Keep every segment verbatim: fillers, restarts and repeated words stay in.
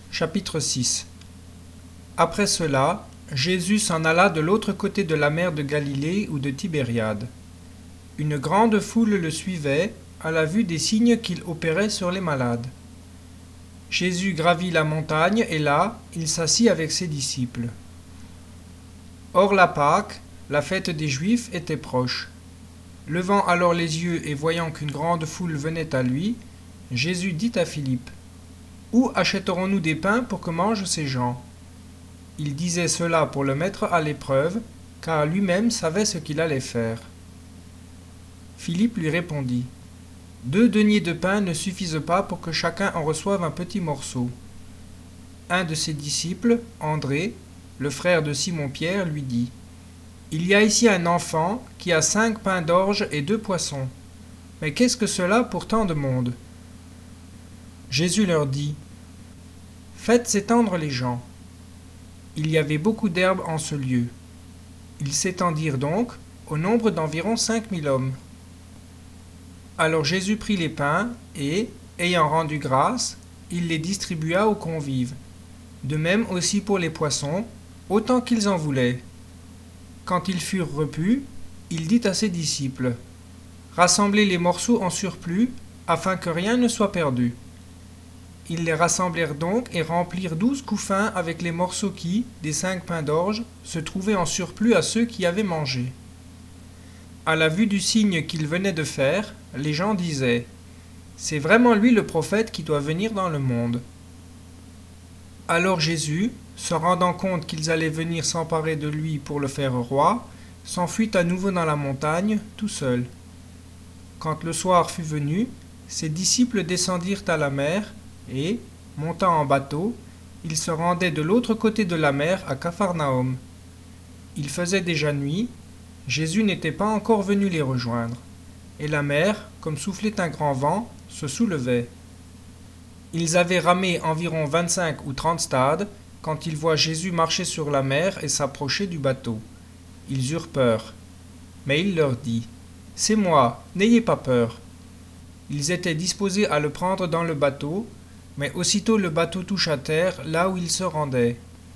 Chapitre six. Après cela, Jésus s'en alla de l'autre côté de la mer de Galilée ou de Tibériade. Une grande foule le suivait à la vue des signes qu'il opérait sur les malades. Jésus gravit la montagne et là, il s'assit avec ses disciples. Or la Pâque, la fête des Juifs, était proche. Levant alors les yeux et voyant qu'une grande foule venait à lui, Jésus dit à Philippe : « Où achèterons-nous des pains pour que mangent ces gens ?» Il disait cela pour le mettre à l'épreuve, car lui-même savait ce qu'il allait faire. Philippe lui répondit : « Deux deniers de pain ne suffisent pas pour que chacun en reçoive un petit morceau. » Un de ses disciples, André, le frère de Simon-Pierre, lui dit : « Il y a ici un enfant qui a cinq pains d'orge et deux poissons. Mais qu'est-ce que cela pour tant de monde ?» Jésus leur dit : « Faites s'étendre les gens. » Il y avait beaucoup d'herbe en ce lieu. Ils s'étendirent donc, au nombre d'environ cinq mille hommes. Alors Jésus prit les pains et, ayant rendu grâce, il les distribua aux convives. De même aussi pour les poissons, autant qu'ils en voulaient. Quand ils furent repus, il dit à ses disciples : « Rassemblez les morceaux en surplus, afin que rien ne soit perdu. » Ils les rassemblèrent donc et remplirent douze couffins avec les morceaux qui, des cinq pains d'orge, se trouvaient en surplus à ceux qui avaient mangé. À la vue du signe qu'il venait de faire, les gens disaient : « C'est vraiment lui le prophète qui doit venir dans le monde. » Alors Jésus, se rendant compte qu'ils allaient venir s'emparer de lui pour le faire roi, s'enfuit à nouveau dans la montagne, tout seul. Quand le soir fut venu, ses disciples descendirent à la mer, et, montant en bateau, ils se rendaient de l'autre côté de la mer à Capharnaüm. Il faisait déjà nuit, Jésus n'était pas encore venu les rejoindre, et la mer, comme soufflait un grand vent, se soulevait. Ils avaient ramé environ vingt-cinq ou trente stades quand ils voient Jésus marcher sur la mer et s'approcher du bateau. Ils eurent peur. Mais il leur dit : « C'est moi, n'ayez pas peur. » Ils étaient disposés à le prendre dans le bateau, mais aussitôt le bateau touche à terre là où il se rendait.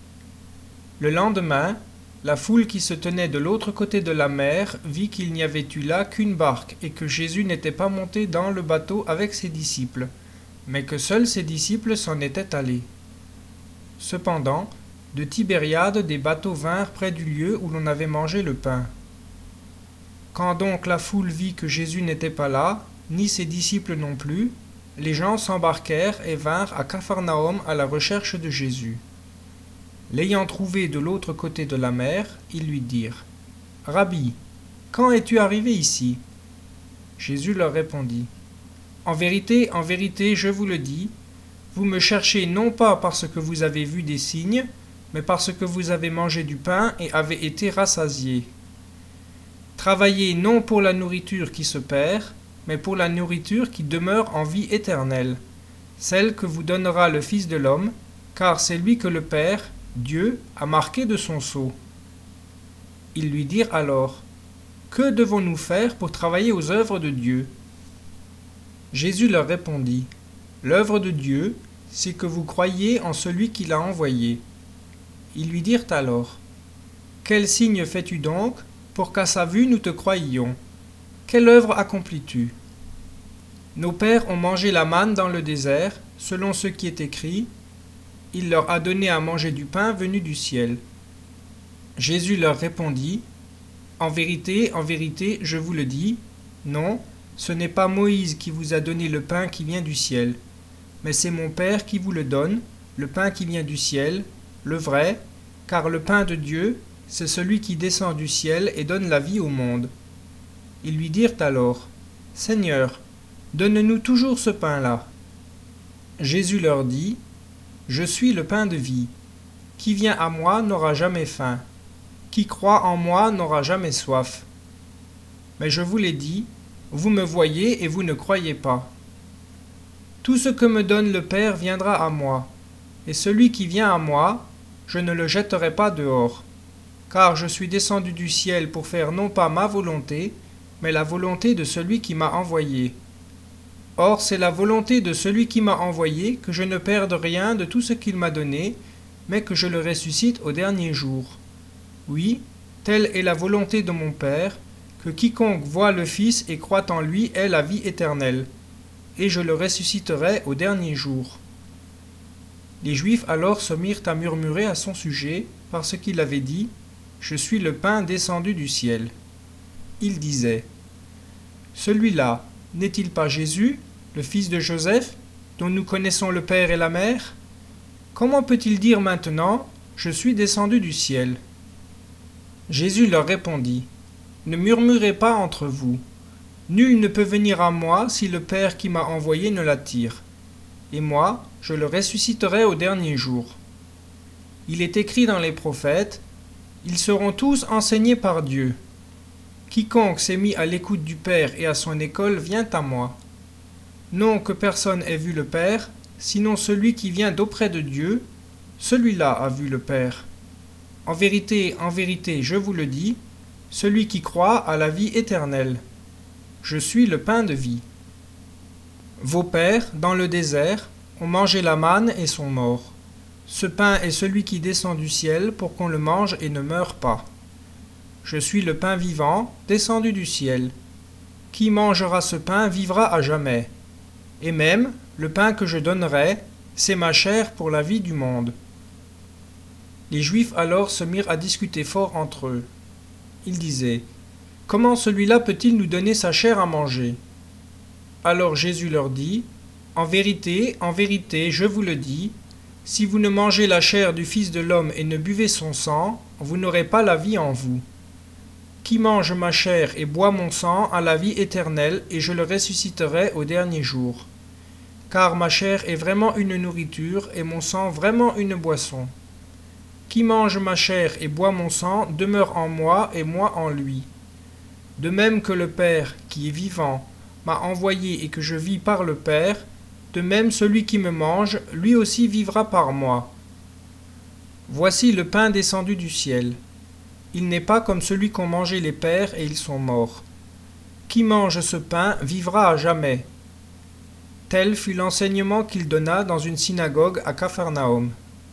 Le lendemain, la foule qui se tenait de l'autre côté de la mer vit qu'il n'y avait eu là qu'une barque et que Jésus n'était pas monté dans le bateau avec ses disciples, mais que seuls ses disciples s'en étaient allés. Cependant, de Tibériade des bateaux vinrent près du lieu où l'on avait mangé le pain. Quand donc la foule vit que Jésus n'était pas là, ni ses disciples non plus, les gens s'embarquèrent et vinrent à Capharnaüm à la recherche de Jésus. L'ayant trouvé de l'autre côté de la mer, ils lui dirent : « Rabbi, quand es-tu arrivé ici ?» Jésus leur répondit : « En vérité, en vérité, je vous le dis, vous me cherchez non pas parce que vous avez vu des signes, mais parce que vous avez mangé du pain et avez été rassasiés. Travaillez non pour la nourriture qui se perd, mais pour la nourriture qui demeure en vie éternelle, celle que vous donnera le Fils de l'homme, car c'est lui que le Père, Dieu, a marqué de son sceau. » Ils lui dirent alors : « Que devons-nous faire pour travailler aux œuvres de Dieu ?» Jésus leur répondit : « L'œuvre de Dieu, c'est que vous croyiez en celui qui l'a envoyé. » Ils lui dirent alors : « Quel signe fais-tu donc, pour qu'à sa vue nous te croyions ? Quelle œuvre accomplis-tu ? Nos pères ont mangé la manne dans le désert, selon ce qui est écrit : il leur a donné à manger du pain venu du ciel. » Jésus leur répondit : « En vérité, en vérité, je vous le dis, non, ce n'est pas Moïse qui vous a donné le pain qui vient du ciel, mais c'est mon Père qui vous le donne, le pain qui vient du ciel, le vrai, car le pain de Dieu, c'est celui qui descend du ciel et donne la vie au monde. » Ils lui dirent alors : « Seigneur, donne-nous toujours ce pain-là. » Jésus leur dit : « Je suis le pain de vie. Qui vient à moi n'aura jamais faim. Qui croit en moi n'aura jamais soif. Mais je vous l'ai dit, vous me voyez et vous ne croyez pas. Tout ce que me donne le Père viendra à moi, et celui qui vient à moi, je ne le jetterai pas dehors, car je suis descendu du ciel pour faire non pas ma volonté, mais la volonté de celui qui m'a envoyé. Or c'est la volonté de celui qui m'a envoyé que je ne perde rien de tout ce qu'il m'a donné, mais que je le ressuscite au dernier jour. Oui, telle est la volonté de mon Père, que quiconque voit le Fils et croit en lui ait la vie éternelle, et je le ressusciterai au dernier jour. » Les Juifs alors se mirent à murmurer à son sujet, parce qu'il avait dit « Je suis le pain descendu du ciel ». Ils disaient « Celui-là, n'est-il pas Jésus, le fils de Joseph, dont nous connaissons le père et la mère? Comment peut-il dire maintenant « Je suis descendu du ciel » ? Jésus leur répondit « Ne murmurez pas entre vous. Nul ne peut venir à moi si le Père qui m'a envoyé ne l'attire. Et moi, je le ressusciterai au dernier jour. Il est écrit dans les prophètes, ils seront tous enseignés par Dieu. Quiconque s'est mis à l'écoute du Père et à son école vient à moi. Non que personne ait vu le Père, sinon celui qui vient d'auprès de Dieu, celui-là a vu le Père. En vérité, en vérité, je vous le dis, celui qui croit a la vie éternelle. Je suis le pain de vie. Vos pères, dans le désert, ont mangé la manne et sont morts. Ce pain est celui qui descend du ciel pour qu'on le mange et ne meure pas. Je suis le pain vivant, descendu du ciel. Qui mangera ce pain vivra à jamais. Et même, le pain que je donnerai, c'est ma chair pour la vie du monde. » Les Juifs alors se mirent à discuter fort entre eux. Ils disaient « Comment celui-là peut-il nous donner sa chair à manger ?» Alors Jésus leur dit « En vérité, en vérité, je vous le dis, si vous ne mangez la chair du Fils de l'homme et ne buvez son sang, vous n'aurez pas la vie en vous. Qui mange ma chair et boit mon sang a la vie éternelle, et je le ressusciterai au dernier jour. Car ma chair est vraiment une nourriture, et mon sang vraiment une boisson. Qui mange ma chair et boit mon sang demeure en moi et moi en lui. De même que le Père, qui est vivant, m'a envoyé et que je vis par le Père, de même celui qui me mange, lui aussi vivra par moi. Voici le pain descendu du ciel. Il n'est pas comme celui qu'ont mangé les pères et ils sont morts. Qui mange ce pain vivra à jamais. » Tel fut l'enseignement qu'il donna dans une synagogue à Capharnaüm.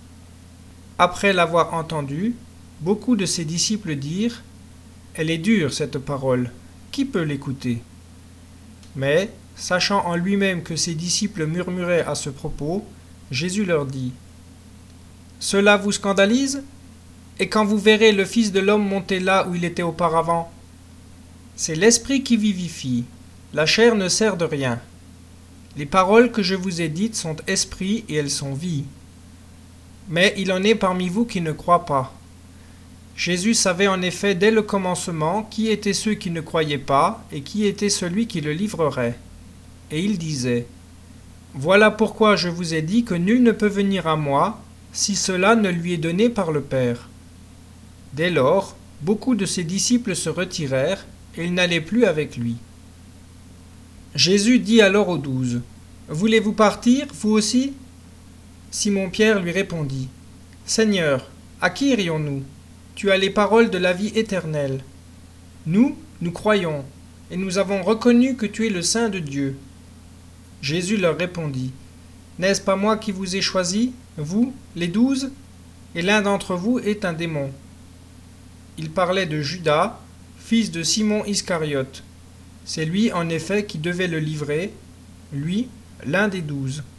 Après l'avoir entendu, beaucoup de ses disciples dirent « Elle est dure cette parole, qui peut l'écouter ?» Mais, sachant en lui-même que ses disciples murmuraient à ce propos, Jésus leur dit « Cela vous scandalise ? Et quand vous verrez le Fils de l'homme monter là où il était auparavant ? C'est l'Esprit qui vivifie, la chair ne sert de rien. Les paroles que je vous ai dites sont esprit et elles sont vie. Mais il en est parmi vous qui ne croient pas. » Jésus savait en effet dès le commencement qui étaient ceux qui ne croyaient pas et qui était celui qui le livrerait. Et il disait « Voilà pourquoi je vous ai dit que nul ne peut venir à moi si cela ne lui est donné par le Père. » Dès lors, beaucoup de ses disciples se retirèrent et ils n'allaient plus avec lui. Jésus dit alors aux douze, « Voulez-vous partir, vous aussi ?» Simon-Pierre lui répondit, « Seigneur, à qui irions-nous ? Tu as les paroles de la vie éternelle. Nous, nous croyons, et nous avons reconnu que tu es le Saint de Dieu. » Jésus leur répondit, « N'est-ce pas moi qui vous ai choisis, vous, les douze ? Et l'un d'entre vous est un démon. » Il parlait de Judas, fils de Simon Iscariote. C'est lui, en effet, qui devait le livrer, lui, l'un des douze.